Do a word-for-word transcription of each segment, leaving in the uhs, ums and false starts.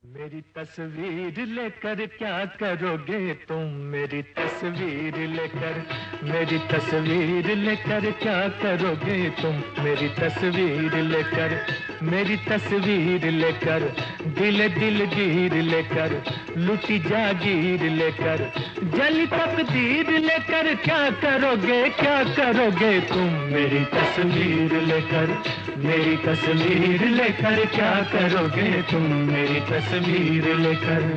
मेरी तस्वीर लेकर क्या करोगे तुम, मेरी तस्वीर लेकर, मेरी तस्वीर लेकर क्या करोगे तुम, मेरी तस्वीर लेकर, मेरी तस्वीर लेकर, दिल दिल गिर लेकर, लुटी जागीर लेकर, जली तकदीर लेकर क्या करोगे, क्या करोगे तुम, मेरी तस्वीर लेकर, मेरी तस्वीर लेकर क्या करोगे तुम, मेरी तस्वीर लेकर।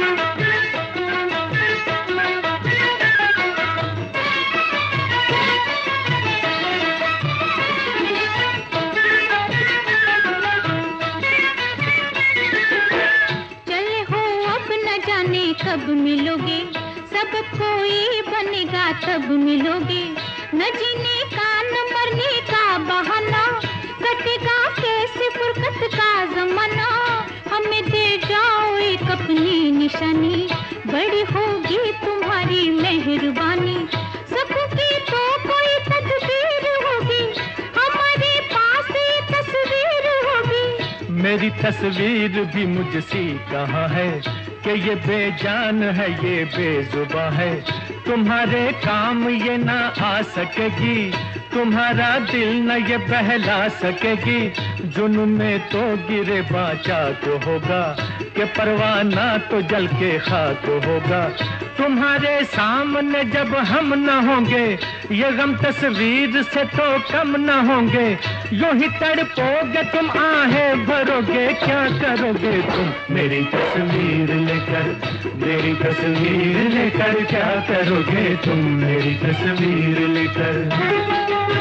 कब मिलोगे, सब कोई बनेगा तब मिलोगे, न जीने का न मरने का बहाना, कटेगा कैसे फुर्सत का जमाना, हमें दे जाओ एक अपनी निशानी, बड़ी होगी तुम्हारी मेहरबानी, सबों की तो कोई तकदीर होगी, हमारे पास ये तस्वीर होगी। मेरी तस्वीर भी मुझसी कहाँ है कि ये बेजान है, ये बेजुबां है, तुम्हारे काम ये ना आ सकेगी, तुम्हारा दिल न ये बहला सकेगी, जुनून में तो गिरे बाचा तो होगा, कि परवाना तो जल के खाक होगा, तुम्हारे सामने जब हम न होंगे, ये गम तस्वीर से तो कम न होंगे, यूं ही तड़पोगे तुम आहें भरोगे, क्या करोगे तुम, मेरी तस्वीर लेकर, मेरी तस्वीर लेकर क्या करोगे तुम, मेरी तस्वीर लेकर।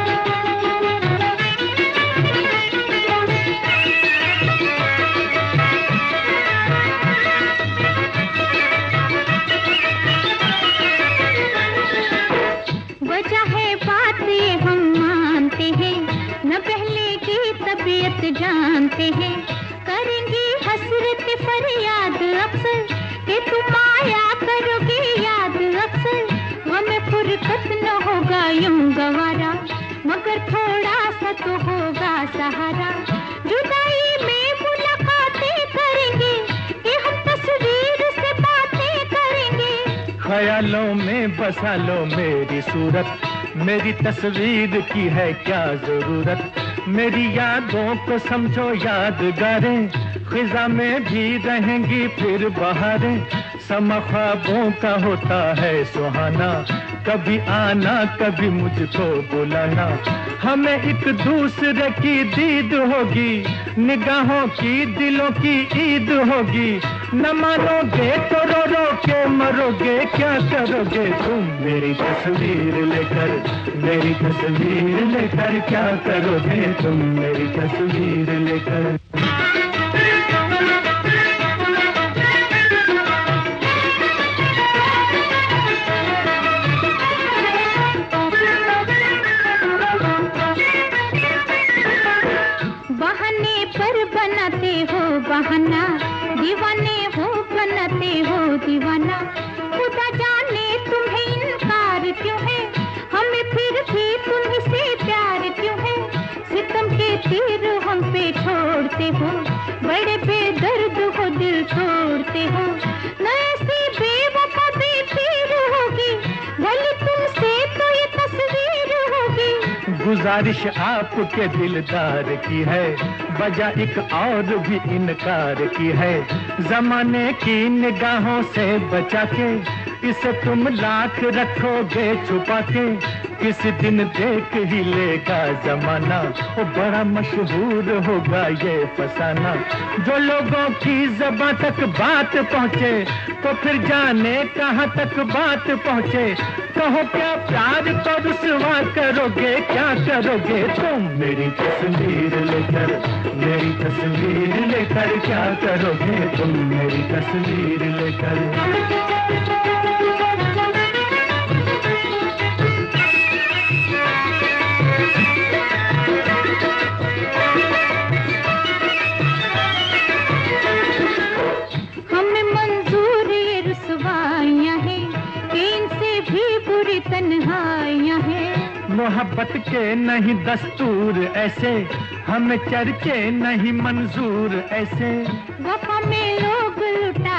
तबीयत जानते हैं, करेंगे हसरत फरियाद अक्सर, कि तुम आया करोगे याद अक्सर, हमें फुर्सत न होगा यूं गवारा, मगर थोड़ा सा तो होगा सहारा, जुदाई में मुलाकातें करेंगे, कि हम तस्वीर से बातें करेंगे, ख्यालों में बसा लो मेरी सूरत, मेरी तस्वीर की है क्या जरूरत, मेरी यादों को समझो यादगारें, खिजा में भी रहेंगी फिर बहारें, समा ख्वाबों का होता है सुहाना, कभी आना कभी मुझको बुलाना, हमें एक दूसरे की दीद होगी, निगाहों की दिलों की ईद होगी, न मानोगे तो रो रो के मरोगे, क्या करोगे तुम, मेरी तस्वीर लेकर, मेरी तस्वीर लेकर क्या करोगे तुम, मेरी तस्वीर लेकर। बहाने पर बनाते हो बहाना, दीवाने हो बनाते हो दीवाना, खुदा जाने तुम्हें इनकार क्यों है, हमें फिर भी तुमसे प्यार क्यों है, सितम के तीर हम पे छोड़ते हो, बड़े बेदर्द हो दिल तोड़ते हो, न ऐसी बेवफा बेपीर होगी, भले तुमसे तो ये तस्वीर होगी। गुजारिश आपके दिलदार की है, बजा एक और भी इनकार की है, जमाने की निगाहों से बचा के, इसे तुम लाख रखोगे छुपा के, किस दिन देख ही लेगा जमाना, वो बड़ा मशहूर होगा ये फसाना, जो लोगों की ज़बां तक बात पहुँचे, तो फिर जाने कहाँ तक बात पहुँचे, कहो क्या प्यार तो रुसवा करोगे, क्या करोगे तुम, मेरी तस्वीर लेकर, मेरी तस्वीर लेकर क्या करोगे तुम, मेरी तस्वीर लेकर। तन्हाइयां हैं, मोहब्बत के नहीं दस्तूर ऐसे, हमें चर्चे नहीं मंजूर ऐसे, वफा में लोग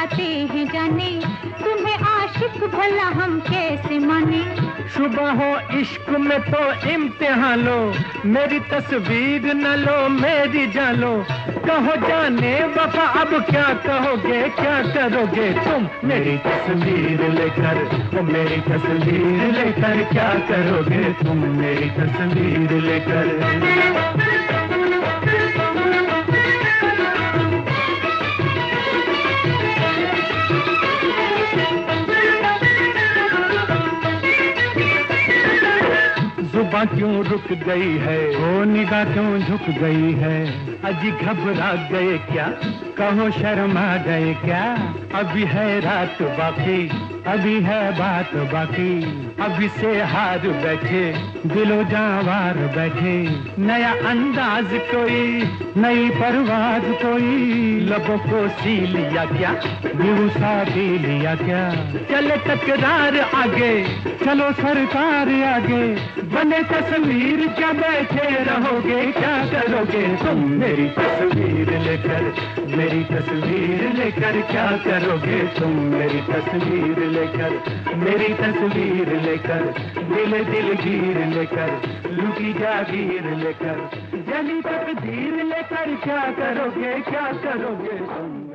जाते हैं जाने, तुम्हें आशिक भला हम कैसे माने। सुबह हो इश्क में तो इम्तिहान लो, मेरी तस्वीर न लो मेरी जान लो। कहो जाने वफा अब क्या कहोगे, क्या करोगे तुम मेरी तस्वीर लेकर, ओ मेरी तस्वीर लेकर क्या करोगे तुम मेरी तस्वीर लेकर। जुबां क्यों रुक गई है, ओ निगाह क्यों झुक गई है। अजी घबरा गए क्या, कहो शर्मा गए क्या। अभी है रात बाकी, अभी है बात बाकी। अभी से हार बैठे दिलो जावार बैठे। नया अंदाज कोई, नई परवाज कोई। लबों को सी लिया क्या, बेहुसा पी लिया क्या। चले तकरार आगे, चलो सरकार आगे। बने तस्वीर क्या बैठे रहोगे, क्या करोगे तुम मेरी तस्वीर लेकर, मेरी तस्वीर लेकर क्या करोगे तुम मेरी तस्वीर लेकर, मेरी तस्वीर लेकर। दिल दिल गिर लेकर, लुटी जागीर लेकर, जली तकदीर लेकर क्या करोगे, क्या करोगे तुम।